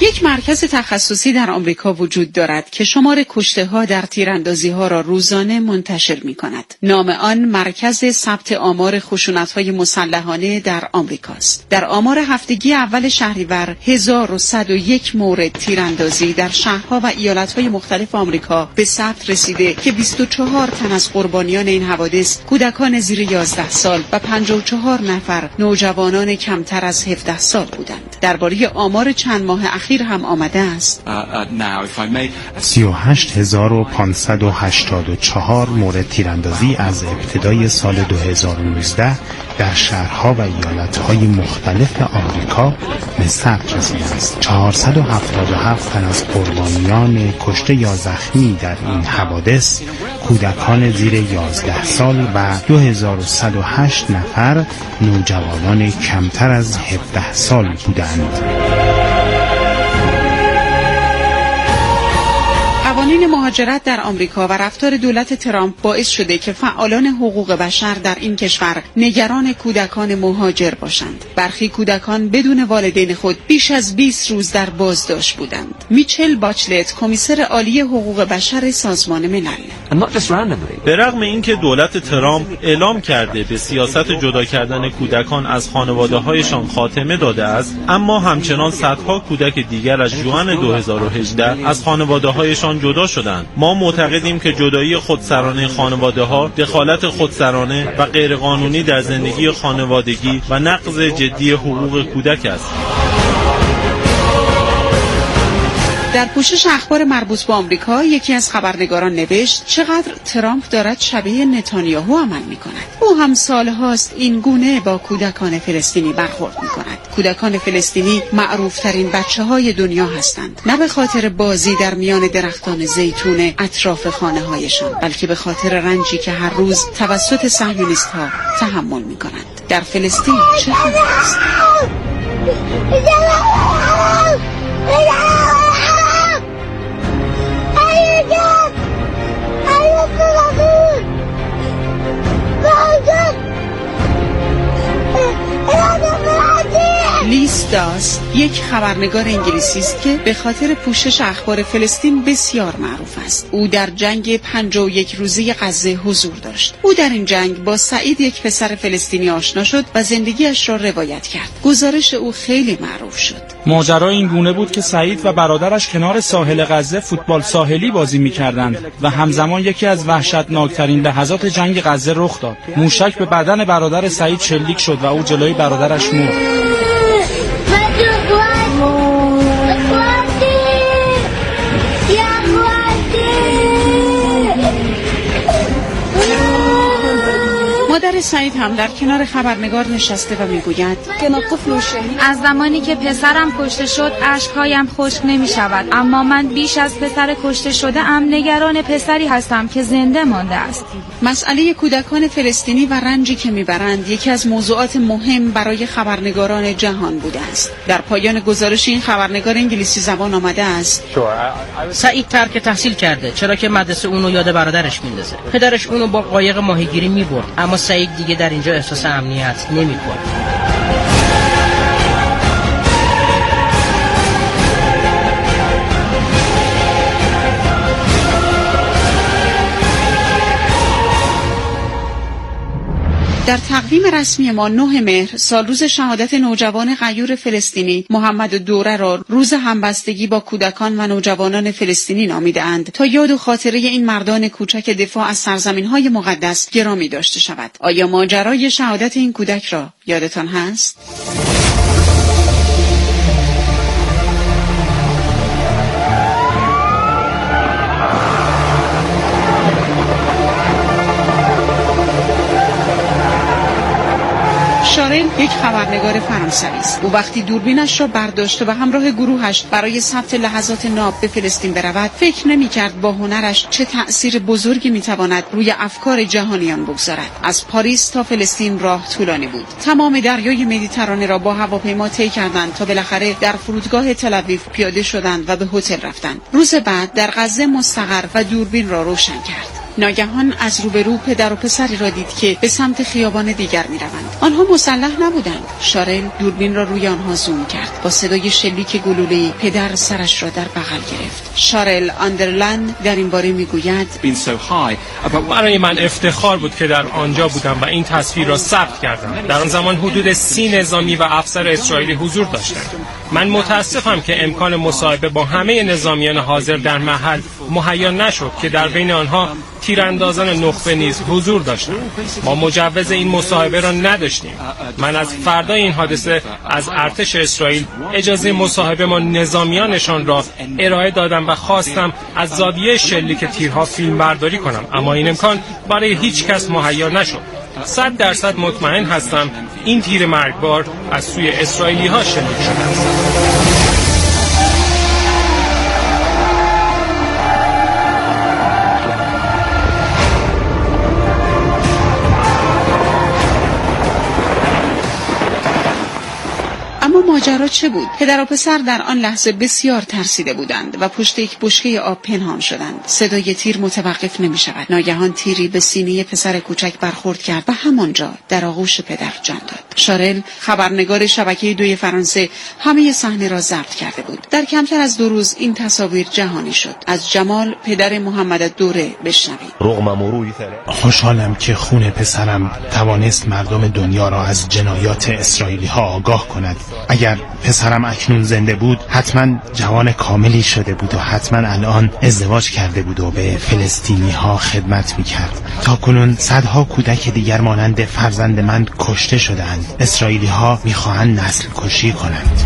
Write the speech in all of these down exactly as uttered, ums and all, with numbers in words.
یک مرکز تخصصی در آمریکا وجود دارد که شمار کشته‌ها در تیراندازی‌ها را روزانه منتشر می‌کند. نام آن مرکز ثبت آمار خشونت‌های مسلحانه در آمریکاست. در آمار هفتگی اول شهریور هزار و صد و یک مورد تیراندازی در شهرها و ایالت‌های مختلف آمریکا به ثبت رسیده که بیست و چهار تن از قربانیان این حوادث کودکان زیر یازده سال و پنجاه و چهار نفر نوجوانان کمتر از هفده سال بودند. درباره آمار چند ماه اخیر هم آمده است. سی و هشت هزار و پانصد و هشتاد و چهار مورد تیراندازی از ابتدای سال دو هزار و نوزده در شهرها و ایالت‌های مختلف آمریکا به ثبت رسیده است. چهارصد و هفتاد و هفت تن از قربانیان کشته یا زخمی در این حوادث کودکان زیر یازده سال و دو هزار و صد و هشت نفر نوجوانان کمتر از هفده سال بودند. قوانین مهاجرت در آمریکا و رفتار دولت ترامپ باعث شده که فعالان حقوق بشر در این کشور نگران کودکان مهاجر باشند. برخی کودکان بدون والدین خود بیش از بیست روز در بازداشت بودند. میچل باچلت، کمیسر عالی حقوق بشر سازمان ملل: به رغم اینکه دولت ترامپ اعلام کرده به سیاست جدا کردن کودکان از خانواده‌هایشان خاتمه داده است، اما همچنان صدها کودک دیگر از ژوئن دو هزار و هجده از خانواده‌هایشان جدا شدند. ما معتقدیم که جدایی خودسرانه خانواده‌ها دخالت خودسرانه و غیرقانونی در زندگی خانوادگی و نقض جدی حقوق کودک است. در پوشش اخبار مربوط به آمریکا یکی از خبرنگاران نوشت چقدر ترامپ دارد شبیه نتانیاهو عمل می‌کند. او هم سالهاست این گونه با کودکان فلسطینی برخورد می‌کند. کودکان فلسطینی معروف‌ترین بچه‌های دنیا هستند، نه به خاطر بازی در میان درختان زیتون اطراف خانه‌هایشان، بلکه به خاطر رنجی که هر روز توسط صهیونیست‌ها تحمل می‌کنند. در فلسطین چه خبر است؟ لیس داست یک خبرنگار انگلیسی است که به خاطر پوشش اخبار فلسطین بسیار معروف است. او در جنگ پنجاه و یک روزه غزه حضور داشت. او در این جنگ با سعید، یک پسر فلسطینی، آشنا شد و زندگیش را روایت کرد. گزارش او خیلی معروف شد. ماجرا این گونه بود که سعید و برادرش کنار ساحل غزه فوتبال ساحلی بازی می‌کردند و همزمان یکی از وحشتناکترین لحظات جنگ غزه رخ داد. موشک به بدن برادر سعید شلیک شد و او جلوی برادرش مرد. مادر سعید هم در کنار خبرنگار نشسته و میگوید از زمانی که پسرم کشته شد اشک‌هایم خشک نمی‌شود، اما من بیش از پسر کشته شده ام نگران پسری هستم که زنده مانده است. مسئله کودکان فلسطینی و رنجی که میبرند یکی از موضوعات مهم برای خبرنگاران جهان بوده است. در پایان گزارش این خبرنگار انگلیسی زبان آمده است: سعید ترک تحصیل کرده، چرا که مدرسه اونو یاد برادرش میندازه. پدرش اونو با قایق ماهیگیری میبرد، اما سعید دیگه در اینجا احساس امنیت نمی‌کنه. در تقویم رسمی ما نه مهر سالروز شهادت نوجوان غیور فلسطینی محمد دوره را روز همبستگی با کودکان و نوجوانان فلسطینی نامیده‌اند تا یاد و خاطره این مردان کوچک دفاع از سرزمین‌های مقدس گرامی داشته شود. آیا ماجرای شهادت این کودک را یادتان هست؟ شارل یک خبرنگار فرانسوی است. او وقتی دوربینش را برداشت و به همراه گروهش برای ثبت لحظات ناب به فلسطین برود، فکر نمی‌کرد با هنرش چه تأثیر بزرگی می‌تواند روی افکار جهانیان بگذارد. از پاریس تا فلسطین راه طولانی بود. تمام دریای مدیترانه را با هواپیما طی کردند تا بالاخره در فرودگاه تل‌آویو پیاده شدند و به هتل رفتند. روز بعد در غزه مستقر و دوربین را روشن کرد. ناگهان از روبرو پدر و پسری را دید که به سمت خیابان دیگر می‌روند. آنها مسلح نبودند. شارل دوربین را روی آنها زوم کرد. با صدای شلیک گلوله‌ای پدر سرش را در بغل گرفت. شارل آندرلند در این باره میگوید برای من افتخار بود که در آنجا بودم و این تصویر را ثبت کردم. در آن زمان حدود سی نظامی و افسر اسرائیلی حضور داشتند. من متاسفم که امکان مصاحبه با همه نظامیان حاضر در محل مهیا نشد که در بین آنها تیراندازان نخبه نیز حضور داشتند. ما مجوز این مصاحبه را نداشتیم. من از فردای این حادثه از ارتش اسرائیل اجازه مصاحبه با نظامیانشان را ارائه دادم و خواستم از زاویه شلیک تیرها فیلم برداری کنم، اما این امکان برای هیچ کس مهیا نشد. صد درصد مطمئن هستم این تیر مرگبار از سوی اسرائیلی ها شلیک شده است. ماجرا چه بود؟ پدر و پسر در آن لحظه بسیار ترسیده بودند و پشت یک بشکه آب پنهان شدند. صدای تیر متوقف نمی شود. ناگهان تیری به سینه پسر کوچک برخورد کرد و همانجا در آغوش پدر جان داد. شارل، خبرنگار شبکه دوی فرانسه، همه صحنه را ضبط کرده بود. در کمتر از دو روز این تصاویر جهانی شد. از جمال پدر محمد دوره بشنوید. خوشحالم که خون پسرم توانست مردم دنیا را از جنایات اسرائیلی ها آگاه کند. اگر پسرم اکنون زنده بود حتما جوان کاملی شده بود و حتما الان ازدواج کرده بود و به فلسطینی ها خدمت میکرد. تا کنون صدها کودک دیگر مانند فرزند من کشته شدند. اسرائیلی ها میخواهند نسل کشی کنند.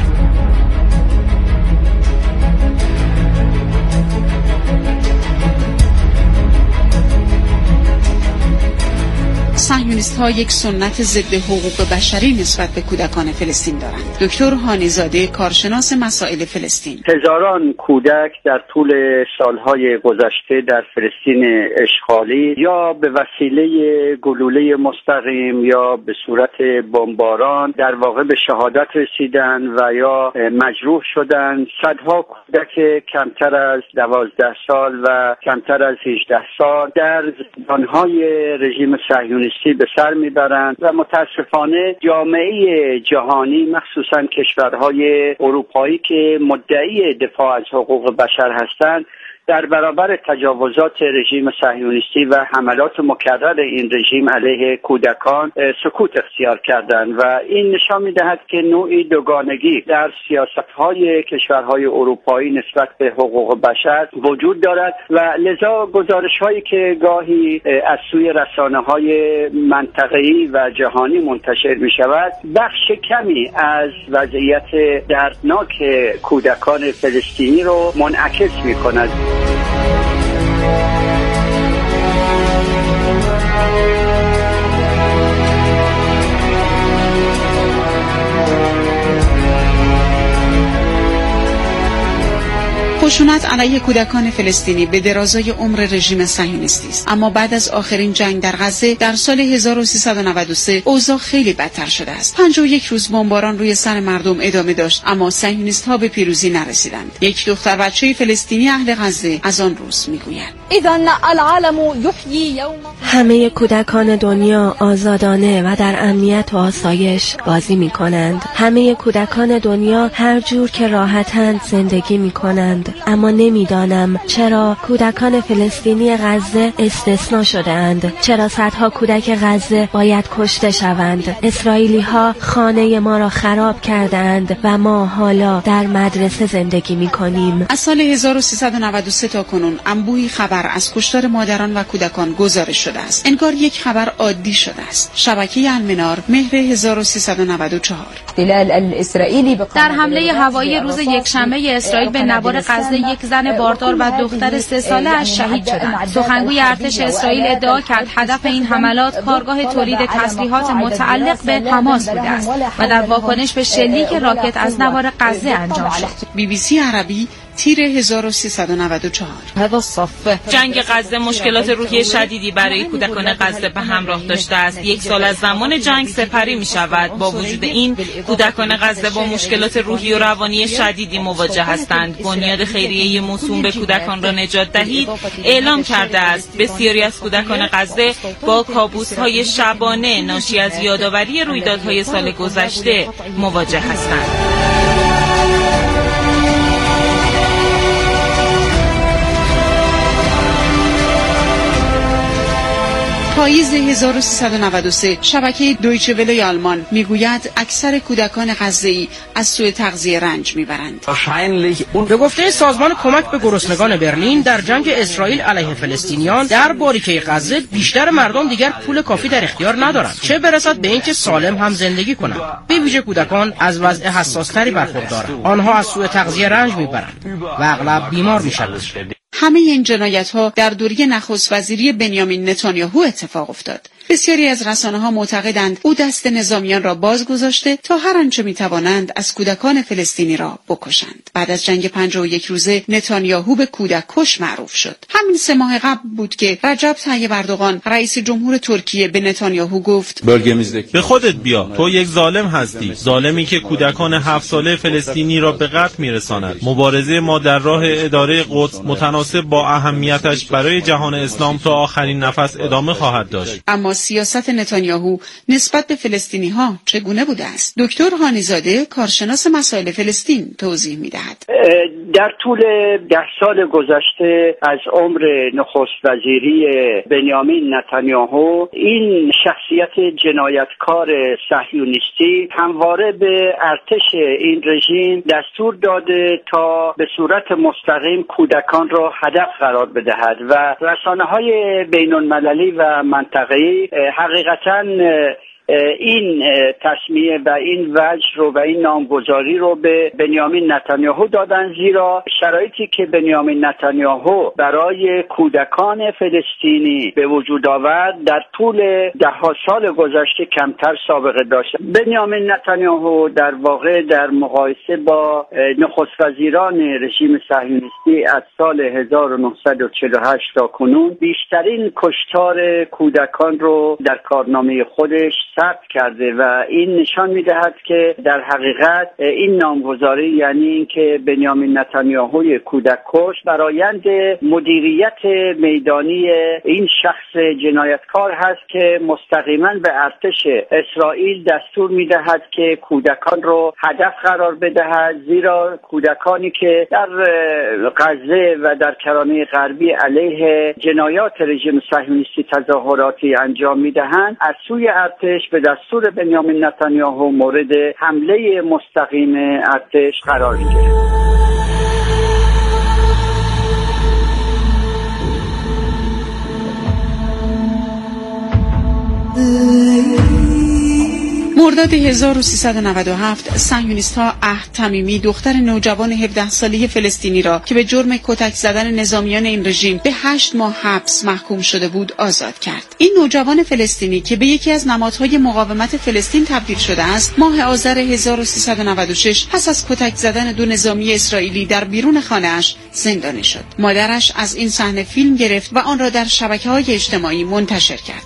صهیونیست‌ها یک سنت ضد حقوق بشری نسبت به کودکان فلسطین دارند. دکتر هانیزاده، کارشناس مسائل فلسطین: هزاران کودک در طول سالهای گذشته در فلسطین اشغالی یا به وسیله گلوله مستقیم یا به صورت بمباران در واقع به شهادت رسیدن و یا مجروح شدند. صدها کودک کمتر از دوازده سال و کمتر از هجده سال در زندان‌های رژیم صهیونیستی به سر میبرند و متاسفانه جامعه جهانی مخصوصا کشورهای اروپایی که مدعی دفاع از حقوق بشر هستند در برابر تجاوزات رژیم صهیونیستی و حملات مکرر این رژیم علیه کودکان سکوت اختیار کردند و این نشان می‌دهد که نوعی دوگانگی در سیاست‌های کشورهای اروپایی نسبت به حقوق بشر وجود دارد و لذا گزارش‌هایی که گاهی از سوی رسانه‌های منطقه‌ای و جهانی منتشر می‌شود بخش کمی از وضعیت دردناک کودکان فلسطینی رو منعکس می‌کند. خشونت علیه کودکان فلسطینی به درازای عمر رژیم صهیونیستی است، اما بعد از آخرین جنگ در غزه در سال هزار و سیصد و نود و سه اوضاع خیلی بدتر شده است. پنجاه و یک روز بمباران روی سر مردم ادامه داشت، اما صهیونیست‌ها به پیروزی نرسیدند. یک دختر بچه فلسطینی اهل غزه از آن روز میگوید: اذن العالم یحیی یوم. همه کودکان دنیا آزادانه و در امنیت و آسایش بازی می‌کنند. همه کودکان دنیا هر جور که راحتند زندگی می‌کنند. اما نمیدانم چرا کودکان فلسطینی غزه استثناء شده‌اند. چرا صدها کودک غزه باید کشته شوند. اسرائیلی ها خانه ما را خراب کردند و ما حالا در مدرسه زندگی می کنیم. از سال هزار و سیصد و نود و سه تا کنون انبوهی خبر از کشتار مادران و کودکان گزارش شده است. انگار یک خبر عادی شده است. شبکه المنار، مهر هزار و سیصد و نود و چهار. در حمله هوایی روز یکشنبه اسرائیل به نوار غزه یک زن باردار و دختر سه ساله اش شهید شدند. سخنگوی ارتش اسرائیل ادعا کرد هدف این حملات کارگاه تولید تسلیحات متعلق به حماس بوده است و در واکنش به شلیک راکت از نوار غزه انجام شد. بی بی سی عربی تیر هزار و سیصد و نود و چهار. جنگ غزه مشکلات روحی شدیدی برای کودکان غزه به همراه داشته است. یک سال از زمان جنگ سپری می شود. با وجود این کودکان غزه با مشکلات روحی و روانی شدیدی مواجه هستند. بنیاد خیریه موسوم به کودکان را نجات دهید اعلام کرده است بسیاری از کودکان غزه با کابوس‌های شبانه ناشی از یادآوری رویدادهای سال گذشته مواجه هستند. پاییز هزار و سیصد و نود و سه شبکه دویچه وله آلمان میگوید اکثر کودکان غزه‌ای از سوء تغذیه رنج میبرند. به گفته سازمان کمک به گرسنگان برلین، در جنگ اسرائیل علیه فلسطینیان در باریکه غزه بیشتر مردم دیگر پول کافی در اختیار ندارند، چه برسد به اینکه سالم هم زندگی کنند. به ویژه کودکان از وضع حساس‌تری برخوردارند. آنها از سوء تغذیه رنج میبرند و اغلب بیمار میشوند. همه این جنایت‌ها در دوره نخست وزیری بنیامین نتانیاهو اتفاق افتاد. بسیاری از رسانه‌ها معتقدند او دست نظامیان را باز گذاشته تا هر آنچه می‌توانند از کودکان فلسطینی را بکشند. بعد از جنگ پنجاه و یک روزه نتانیاهو به کودک کش معروف شد. همین سه ماه قبل بود که رجب طیب اردوغان رئیس جمهور ترکیه به نتانیاهو گفت به خودت بیا، تو یک ظالم هستی، ظالمی که کودکان هفت ساله فلسطینی را به قتل می‌رساند. مبارزه ما در راه اداره قدس متناسب با اهمیتش برای جهان اسلام تا آخرین نفس ادامه خواهد داشت. اما سیاست نتانیاهو نسبت به فلسطینی ها چگونه بوده است؟ دکتر هانیزاده کارشناس مسائل فلسطین توضیح می‌دهد. در طول ده سال گذشته از عمر نخست وزیری بنیامین نتانیاهو این شخصیت جنایتکار صهیونیستی همواره به ارتش این رژیم دستور داده تا به صورت مستقیم کودکان را هدف قرار بدهد و رسانه‌های بین‌المللی و منطقه‌ای حقیقتاً این تصمیه و این وجه رو و این نامگذاری رو به بنیامین نتانیاهو دادن، زیرا شرایطی که بنیامین نتانیاهو برای کودکان فلسطینی به وجود آورد در طول ده ها سال گذشته کمتر سابقه داشت. بنیامین نتانیاهو در واقع در مقایسه با نخست وزیران رژیم صهیونیستی از سال هزار و نهصد و چهل و هشت تا کنون بیشترین کشتار کودکان رو در کارنامه خودش ثبت کرده و این نشان می‌دهد که در حقیقت این نامگذاری یعنی اینکه بنیامین نتانیاهوی کودک کش برآیند مدیریت میدانی این شخص جنایتکار هست که مستقیما به ارتش اسرائیل دستور می‌دهد که کودکان رو هدف قرار بدهد، زیرا کودکانی که در غزه و در کرانه غربی علیه جنایات رژیم صهیونیستی تظاهراتی انجام می‌دهند از سوی ارتش به دستور بنیامین نتانیاهو مورد حمله مستقیم ارتش قرار می‌گیرد. مرداد هزار و سیصد و نود و هفت صهیونیست‌ها عهد تمیمی دختر نوجوان هفده ساله فلسطینی را که به جرم کتک زدن نظامیان این رژیم به هشت ماه حبس محکوم شده بود آزاد کرد. این نوجوان فلسطینی که به یکی از نمادهای مقاومت فلسطین تبدیل شده است، ماه آذر هزار و سیصد و نود و شش پس از کتک زدن دو نظامی اسرائیلی در بیرون خانه‌اش زندانی شد. مادرش از این صحنه فیلم گرفت و آن را در شبکه‌های اجتماعی منتشر کرد.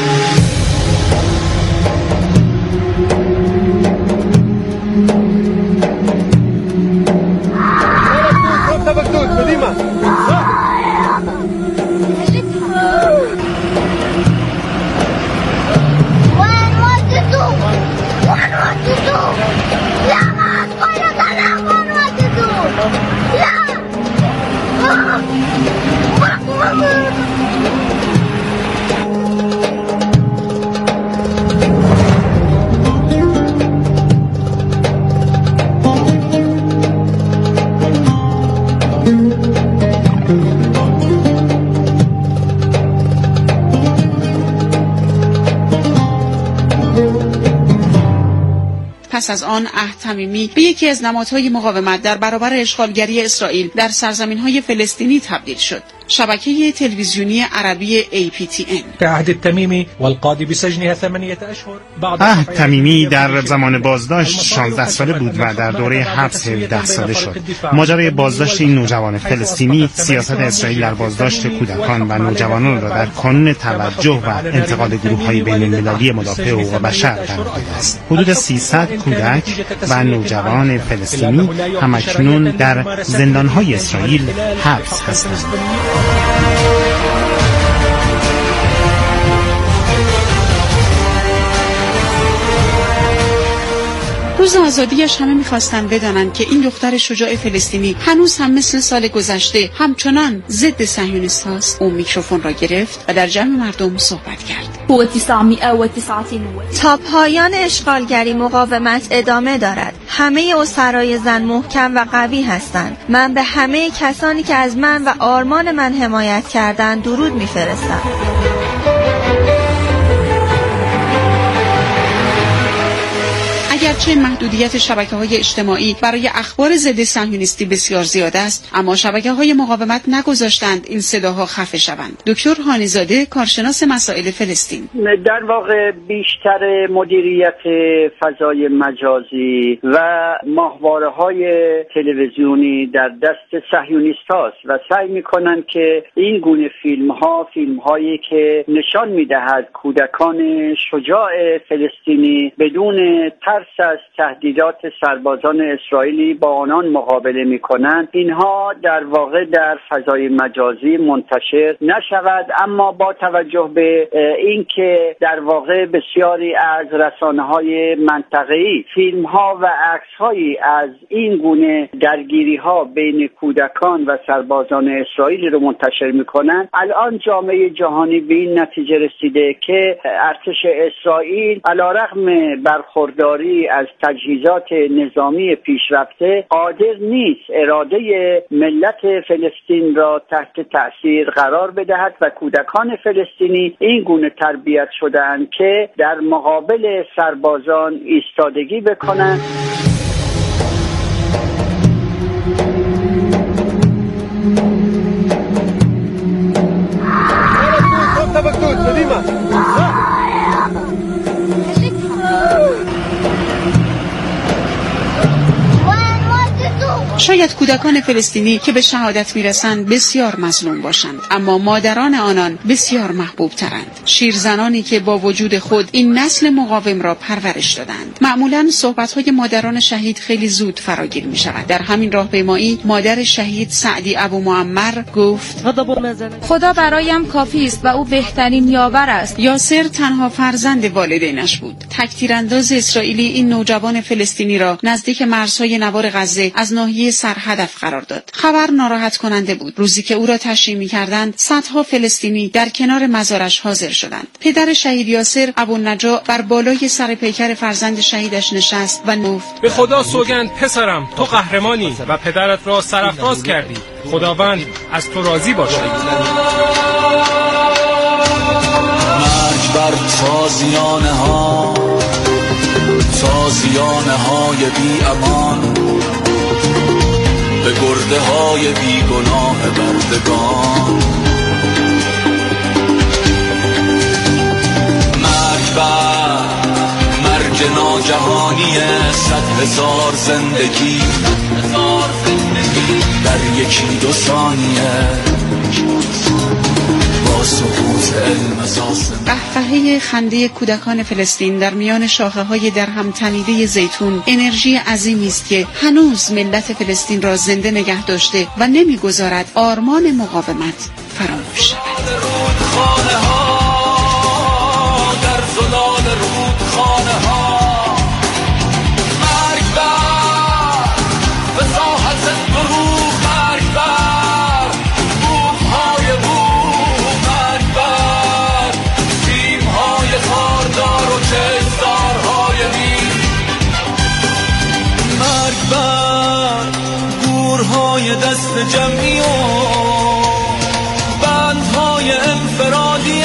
پس از آن عهد تمیمی به یکی از نمادهای مقاومت در برابر اشغالگری اسرائیل در سرزمین‌های فلسطینی تبدیل شد. شبکه تلویزیونی عربی ای پی تی ان. عهد التمیمی والقاضی بسجنها ثمانیة اشهر. عهد تمیمی در زمان بازداشت شانزده ساله بود و در دوره حبس هفده ساله شد. ماجرای بازداشت این نوجوان فلسطینی سیاست اسرائیل در بازداشت کودکان و نوجوانان را در کانون توجه و انتقاد گروه‌های بین‌المللی مدافع حقوق بشر قرار داده است. حدود سیصد کودک و نوجوان فلسطینی همکنون در زندان‌های اسرائیل حبس هستند. روز آزادیش همه می‌خواستن بدانند که این دختر شجاع فلسطینی هنوز هم مثل سال گذشته همچنان ضد صهیونیست هاست. اون میکروفون را گرفت و در جمع مردم صحبت کرد. تا پایان اشغالگری مقاومت ادامه دارد. همه اسرای زن محکم و قوی هستند. من به همه کسانی که از من و آرمان من حمایت کردند درود می‌فرستم. اگرچه محدودیت شبکه‌های اجتماعی برای اخبار ضد صهیونیستی بسیار زیاد است، اما شبکه‌های مقاومت نگذاشتند این صداها خفه شوند. دکتر هانیزاده، کارشناس مسائل فلسطین: در واقع بیشتر مدیریت فضای مجازی و ماهواره‌های تلویزیونی در دست صهیونیست‌هاست و سعی می‌کنند که این گونه فیلم‌ها، فیلم‌هایی که نشان می‌دهد کودکان شجاع فلسطینی بدون ترس از تهدیدات سربازان اسرائیلی با آنان مقابله می‌کنند، اینها در واقع در فضای مجازی منتشر نشود. اما با توجه به اینکه در واقع بسیاری از رسانه‌های منطقه‌ای فیلم‌ها و عکس‌هایی از این گونه درگیری‌ها بین کودکان و سربازان اسرائیلی رو منتشر می‌کنند، الان جامعه جهانی به این نتیجه رسیده که ارتش اسرائیل علیرغم برخورداری از تجهیزات نظامی پیشرفته قادر نیست اراده ملت فلسطین را تحت تأثیر قرار بدهد و کودکان فلسطینی این گونه تربیت شدند که در مقابل سربازان ایستادگی بکنند. شاید کودکان فلسطینی که به شهادت میرسند بسیار مظلوم باشند، اما مادران آنان بسیار محبوب ترند. شیرزنانی که با وجود خود این نسل مقاوم را پرورش دادند. معمولاً صحبت‌های مادران شهید خیلی زود فراگیر می شود. در همین راهپیمایی مادر شهید سعدی ابو معمر گفت: خدا برایم کافی است و او بهترین یاور است. یاسر تنها فرزند والدینش بود. تک‌تیرانداز اسرائیلی این نوجوان فلسطینی را نزدیک مرزهای نوار غزه از ناحیه سر هدف قرار داد. خبر ناراحت کننده بود. روزی که او را تشییع می‌کردند، صدها فلسطینی در کنار مزارش حاضر شدند. پدر شهید یاسر ابو نجا بر بالای سر پیکر فرزند شهیدش نشست و گفت: به خدا سوگند پسرم، تو قهرمانی و پدرت را سرافراز کردی. خداوند از تو راضی باشد. مرگ بر تازیانه ها، تازیانه های بی امان، به گرده های بی گناه بردگان. مرگ بر مرگ ناگهانی صد هزار زندگی در یکی دو ثانیه. قهقهه خنده کودکان فلسطین در میان شاخه‌های در هم تنیده زیتون انرژی عظیمی است که هنوز ملت فلسطین را زنده نگه داشته و نمیگذارد آرمان مقاومت فراموش شود. دست جمعی و بندهای انفرادی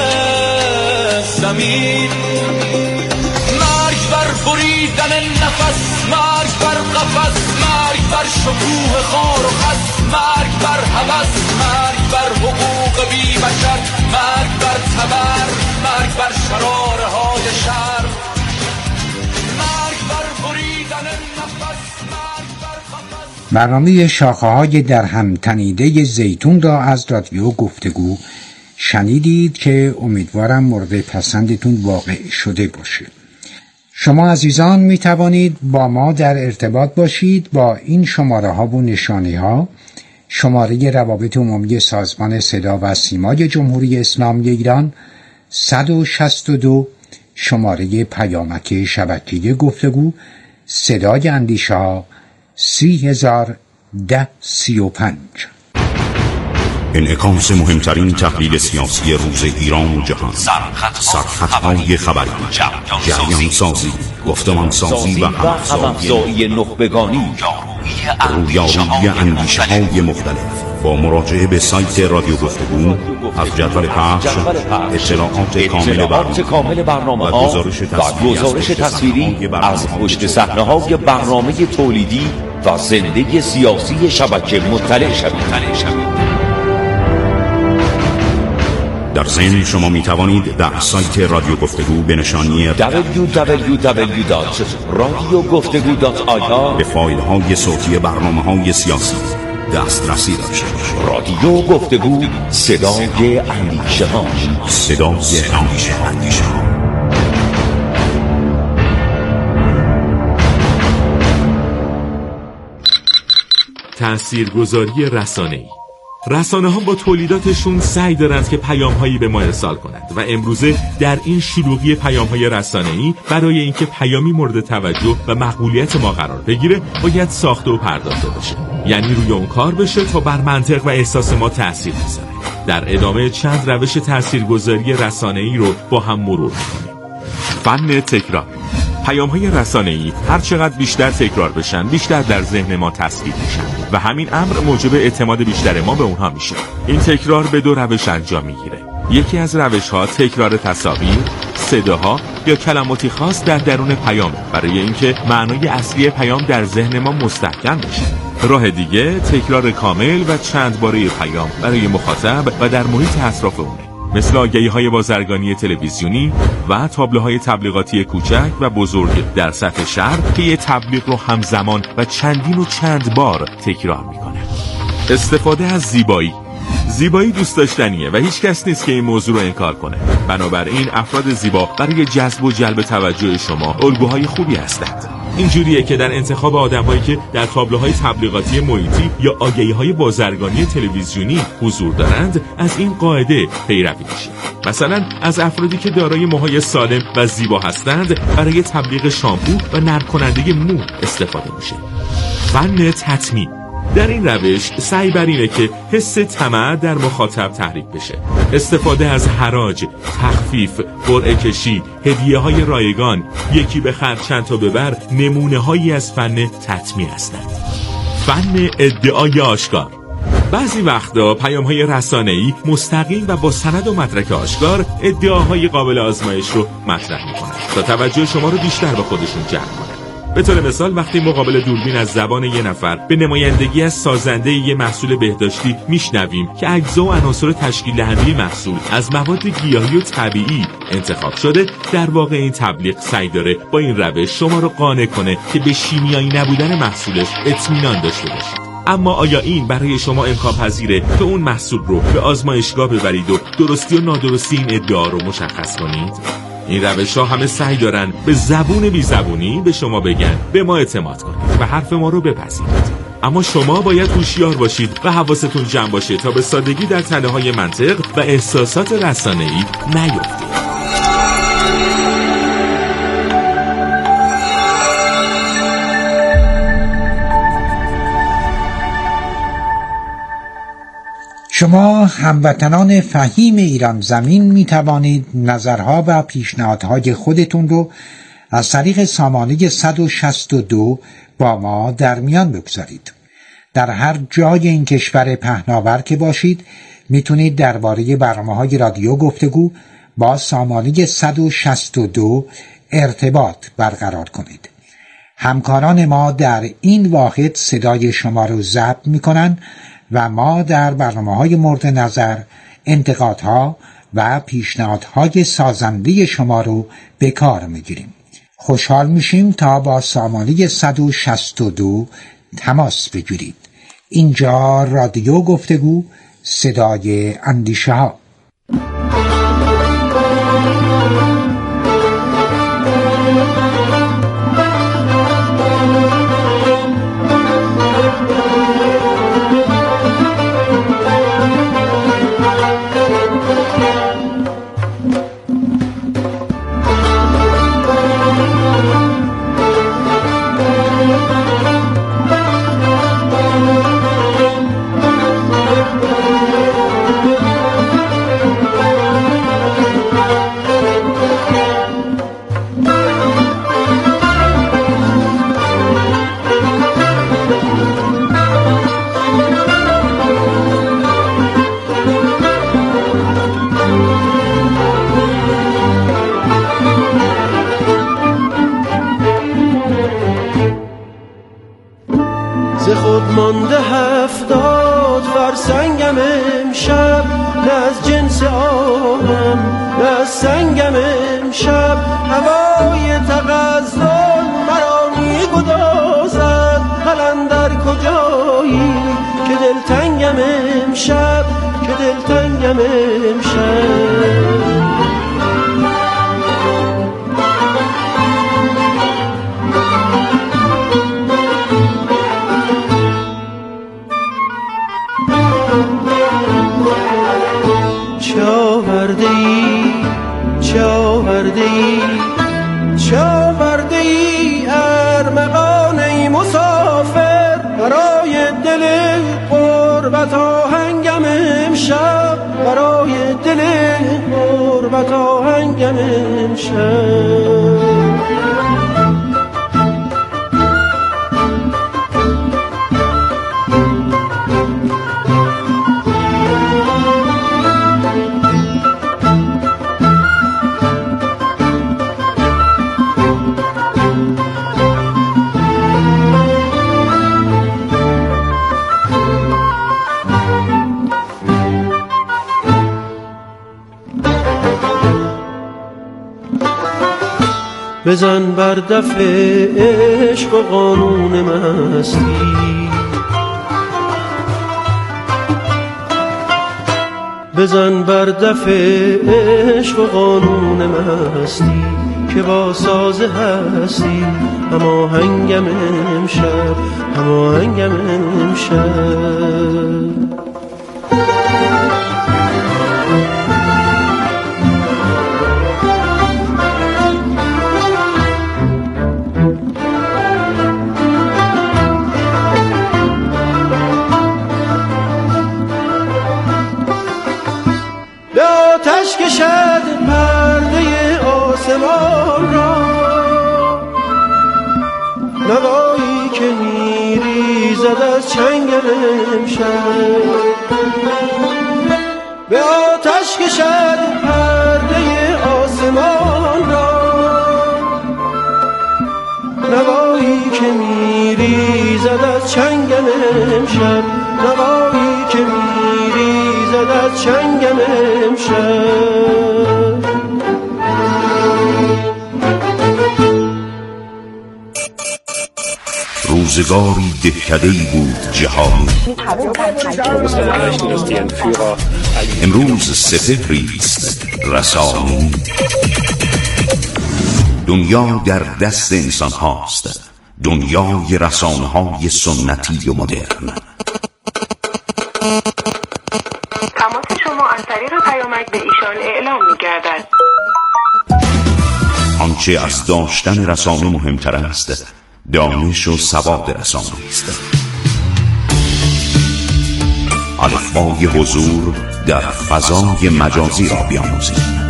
زمین. مرگ بر بریدن نفس، مرگ بر قفس، مرگ بر شکوه خار و خس، مرگ بر هوس، مرگ بر برنامه شاخه‌های در هم تنیده زیتون را از رادیو گفتگو شنیدید که امیدوارم مورد پسندتون واقع شده باشه. شما عزیزان می توانید با ما در ارتباط باشید با این شماره ها و نشانی ها: شماره روابط عمومی سازمان صدا و سیمای جمهوری اسلامی ایران صد و شصت و دو، شماره پیامک شبکه گفتگو صدای اندیشه ها سی هزار ده سی و پنج. انعکاس مهمترین تحلیل سیاسی روز ایران و جهان، سرخطهای خبری، جریان سازی، گفتمان سازی و همافزایی نخبگانی، رویارویی اندیشه های مختلف. با مراجعه به سایت رادیو گفتگو از جدول پخش، اطلاعات کامل برنامه و گزارش تصویری از پشت صحنه های برنامه تولیدی و زنده سیاسی شبکه مطلع شوید. در ضمن شما می توانید در سایت رادیو گفتگو به نشانی دبلیو دبلیو دبلیو دات رادیو گفتگو دات آی آر به فایل های صوتی برنامه های سیاسی دسترسی داشته باشید. رادیو گفتگو، صدای اندیشه ها، صدای اندیشه ها. تأثیرگذاری رسانه‌ای. رسانه ها با تولیداتشون سعی دارند که پیام هایی به ما ارسال کنند و امروزه در این شلوغی پیام های رسانه‌ای برای اینکه پیامی مورد توجه و مقبولیت ما قرار بگیره باید ساخته و پرداخته بشه، یعنی روی اون کار بشه تا بر منطق و احساس ما تأثیر بذاره. در ادامه چند روش تأثیرگذاری رسانه‌ای رو با هم مرور می‌کنیم. فن تکرار. پیام‌های رسانه‌ای هر چقدر بیشتر تکرار بشن بیشتر در ذهن ما تصویر میشن و همین امر موجب اعتماد بیشتر ما به اونها میشه. این تکرار به دو روش انجام میگیره. یکی از روش‌ها تکرار تصاویر، صداها یا کلماتی خاص در درون پیام برای اینکه معنای اصلی پیام در ذهن ما مستحکم بشه. راه دیگه تکرار کامل و چند باره پیام برای مخاطب و در محیط اطراف اونه، مثل آگهی‌های بازرگانی تلویزیونی و تابلوهای تبلیغاتی کوچک و بزرگ در سطح شهر که یه تبلیغ رو همزمان و چندین و چند بار تکرار میکنه. استفاده از زیبایی. زیبایی دوست داشتنیه و هیچ کس نیست که این موضوع رو انکار کنه. بنابراین افراد زیبا برای جذب و جلب توجه شما الگوهای خوبی هستند. اینجوریه که در انتخاب آدم‌هایی که در تابلوهای تبلیغاتی محیطی یا آگهی‌های بازرگانی تلویزیونی حضور دارند از این قاعده پیروی میشه. مثلا از افرادی که دارای موهای سالم و زیبا هستند برای تبلیغ شامپو و نرم کننده مو استفاده میشه. فن تطمیع. در این روش سعی بر اینه که حس طمع در مخاطب تحریک بشه. استفاده از حراج، تخفیف، قرعه کشی، هدیه‌های رایگان، یکی بخر چند تا ببر نمونه‌هایی از فن تطمیع هستند. فن ادعای آشکار. بعضی وقتا پیام‌های رسانه‌ای مستقیم و با سند و مدرک آشکار ادعاهای قابل آزمایش رو مطرح می‌کنند تا توجه شما رو بیشتر به خودشون جلب کنند. به طور مثال وقتی مقابل دوربین از زبان یه نفر به نمایندگی از سازنده یه محصول بهداشتی میشنویم که اجزا و عناصر تشکیل دهنده محصول از مواد گیاهی و طبیعی انتخاب شده، در واقع این تبلیغ سعی داره با این روش شما رو قانع کنه که به شیمیایی نبودن محصولش اطمینان داشته باشید. اما آیا این برای شما امکان پذیره که اون محصول رو به آزمایشگاه ببرید و درستی و نادرستی این ادعا رو مشخص کنید؟ این روش ها همه سعی دارن به زبون بی زبونی به شما بگن به ما اعتماد کنید و حرف ما رو بپذیرید. اما شما باید هوشیار باشید و حواستون جمع باشه تا به سادگی در تله‌های منطق و احساسات رسانه‌ای نیفتید. شما هموطنان فهیم ایران زمین می توانید نظرها و پیشنهادهای خودتون رو از طریق سامانه صد و شصت و دو با ما در میان بگذارید. در هر جای این کشور پهناور که باشید میتونید درباره برنامه‌های رادیو گفتگو با سامانه صد و شصت و دو ارتباط برقرار کنید. همکاران ما در این واحد صدای شما رو ضبط میکنن و ما در برنامه‌های مورد نظر انتقادها و پیشنهادهای سازنده شما رو به کار میگیریم. خوشحال میشیم تا با سامانه صد و شصت و دو تماس بگیرید. اینجا رادیو گفتگو، صدای اندیشه ها. مانده هفتاد فرسنگم امشب، نه از جنس آهم نه از سنگم امشب. هوای تغزل مرا می‌گدازد، قلندر کجایی که دلتنگم امشب، که دلتنگم امشب. چه آورده ای چه آورده ای چه آورده ای ارمغان ای مسافر، برای دل غربت آهنگم امشب، برای دل غربت آهنگم امشب. بزن بر دف عشق و قانون مستی، بزن بر دف عشق و قانون مستی، که با ساز هستی هماهنگم امشب، هماهنگم امشب. آتش کشد پرده آسمان را، نوایی که میریزد از چنگل امشب. به آتش کشد پرده آسمان را، نوایی که میریزد از چنگل امشب، نوایی که میریزد از چنگل امشب. روزگاری دهکده‌ای بود جهانی، امروز سپهری است رسانی. دنیا در دست انسان هاست، دنیای رسانه های سنتی و مدرن. تماس شما از طریق پیامک به ایشان اعلام می‌گردد. آنچه از داشتن رسانه مهمتر است، دانش و سواد رسانه است. الفبای حضور در فضای مجازی را بیاموزید.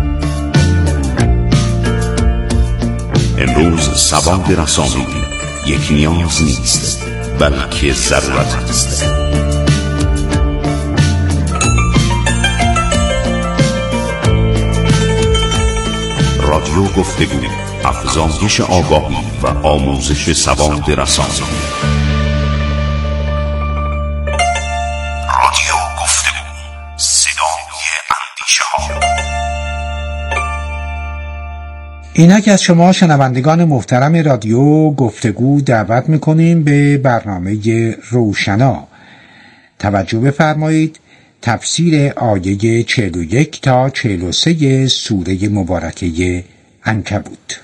امروز سواد رسانه‌ای یک نیاز نیست، بلکه ضرورت است. رادیو گفتگو، افزایش آگاهی و آموزش سواد رسانه‌ای. رادیو گفتگو، صدای اندیشه ها. اینک از شما شنوندگان محترم رادیو گفتگو دعوت میکنیم به برنامه روشنا. توجه بفرمایید تفسیر آیه چهل و یک تا چهل و سه سوره مبارکه عنکبوت.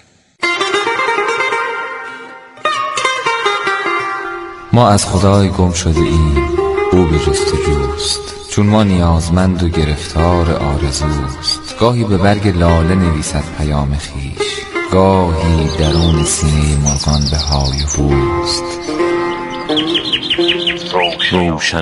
ما از خدای گم شده ایم، او به جستجوست، چون ما نیازمند و گرفتار آرزوست. گاهی به برگ لاله نویسد پیام خیش، گاهی درون سینه مرغان به های هوست. روشن